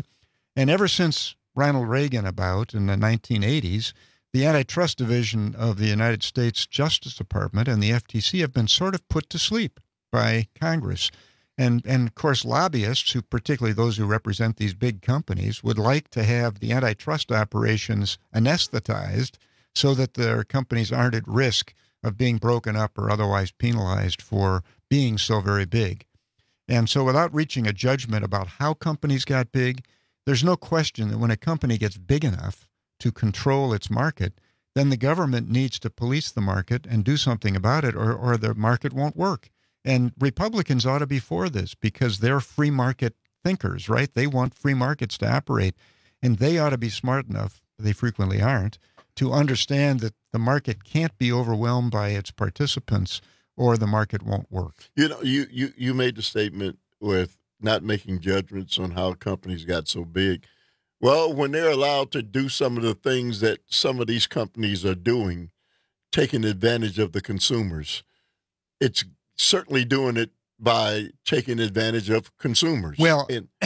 And ever since Ronald Reagan about in the 1980s, the Antitrust Division of the United States Justice Department and the FTC have been sort of put to sleep by Congress. And of course, lobbyists, who particularly those who represent these big companies, would like to have the antitrust operations anesthetized so that their companies aren't at risk of being broken up or otherwise penalized for being so very big. And so without reaching a judgment about how companies got big, there's no question that when a company gets big enough to control its market, then the government needs to police the market and do something about it, or the market won't work. And Republicans ought to be for this because they're free market thinkers, right? They want free markets to operate. And they ought to be smart enough, they frequently aren't, to understand that the market can't be overwhelmed by its participants or the market won't work. You know, you made the statement with not making judgments on how companies got so big. Well, when they're allowed to do some of the things that some of these companies are doing, taking advantage of the consumers, it's certainly doing it by taking advantage of consumers. Well,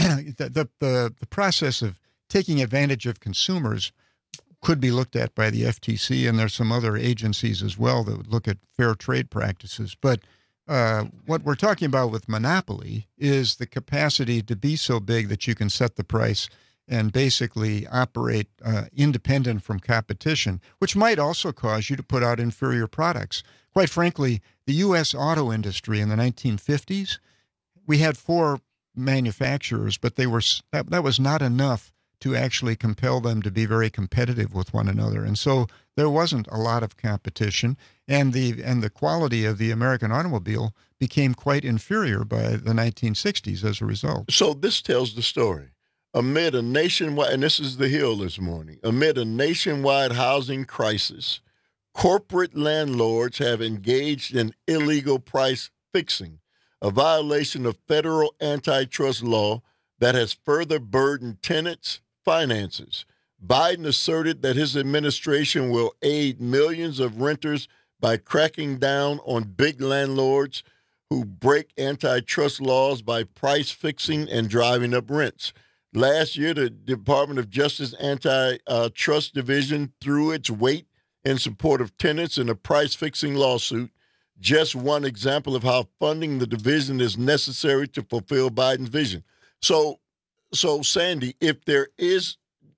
the process of taking advantage of consumers could be looked at by the FTC, and there's some other agencies as well that would look at fair trade practices. But what we're talking about with monopoly is the capacity to be so big that you can set the price and basically operate independent from competition, which might also cause you to put out inferior products. Quite frankly, the U.S. auto industry in the 1950s, we had 4 manufacturers, but that was not enough to actually compel them to be very competitive with one another. And so there wasn't a lot of competition, and the quality of the American automobile became quite inferior by the 1960s as a result. So this tells the story. Amid a nationwide, and this is the Hill this morning, amid a nationwide housing crisis, corporate landlords have engaged in illegal price fixing, a violation of federal antitrust law that has further burdened tenants' finances. Biden asserted that his administration will aid millions of renters by cracking down on big landlords who break antitrust laws by price fixing and driving up rents. Last year, the Department of Justice Antitrust Division threw its weight in support of tenants in a price-fixing lawsuit. Just one example of how funding the division is necessary to fulfill Biden's vision. So Sandy, if there is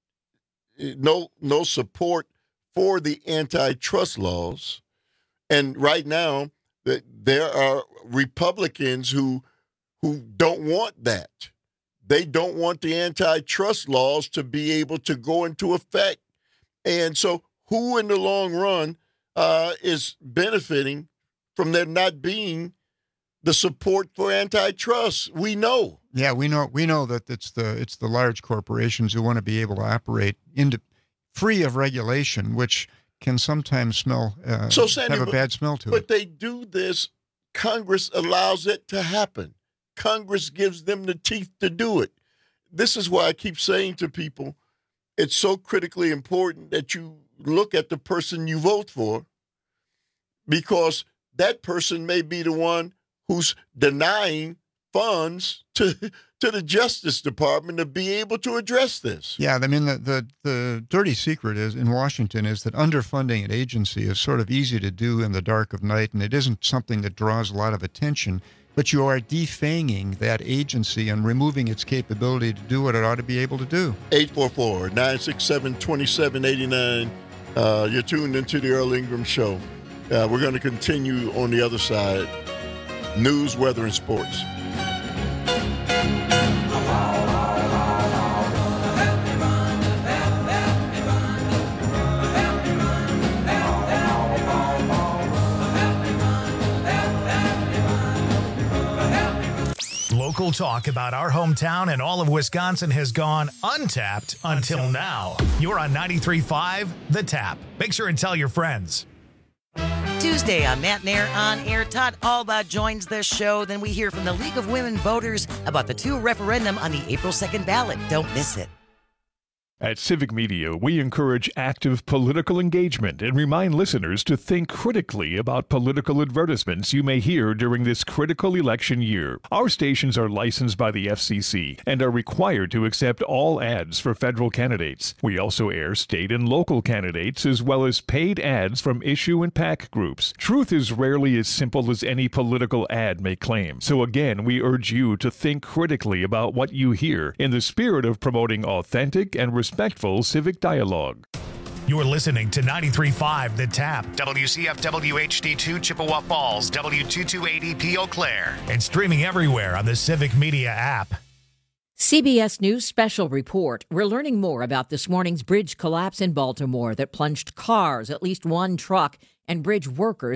no support for the antitrust laws, and right now there are Republicans who don't want that. They don't want the antitrust laws to be able to go into effect. And so who in the long run is benefiting from there not being the support for antitrust? We know. Yeah, we know that it's the large corporations who want to be able to operate free of regulation, which can sometimes smell Sandy, have a bad smell to it. But they do this. Congress allows it to happen. Congress gives them the teeth to do it. This is why I keep saying to people, it's so critically important that you look at the person you vote for, because that person may be the one who's denying funds to the Justice Department to be able to address this. Yeah, I mean, the dirty secret is in Washington is that underfunding an agency is sort of easy to do in the dark of night, and it isn't something that draws a lot of attention. But you are defanging that agency and removing its capability to do what it ought to be able to do. 844-967-2789. You're tuned into the Earl Ingram Show. We're going to continue on the other side. News, weather, and sports. Local talk about our hometown and all of Wisconsin has gone untapped until now. You're on 93.5 The Tap. Make sure and tell your friends. Tuesday on Matt Nair On Air, Todd Alba joins the show. Then we hear from the League of Women Voters about the 2 referendum on the April 2nd ballot. Don't miss it. At Civic Media, we encourage active political engagement and remind listeners to think critically about political advertisements you may hear during this critical election year. Our stations are licensed by the FCC and are required to accept all ads for federal candidates. We also air state and local candidates as well as paid ads from issue and PAC groups. Truth is rarely as simple as any political ad may claim. So again, we urge you to think critically about what you hear in the spirit of promoting authentic and respectful civic dialogue. You're listening to 93.5 The Tap, WCFW HD2 Chippewa Falls, W2280P Eau Claire, and streaming everywhere on the Civic Media app. CBS News Special Report. We're learning more about this morning's bridge collapse in Baltimore that plunged cars, at least one truck, and bridge workers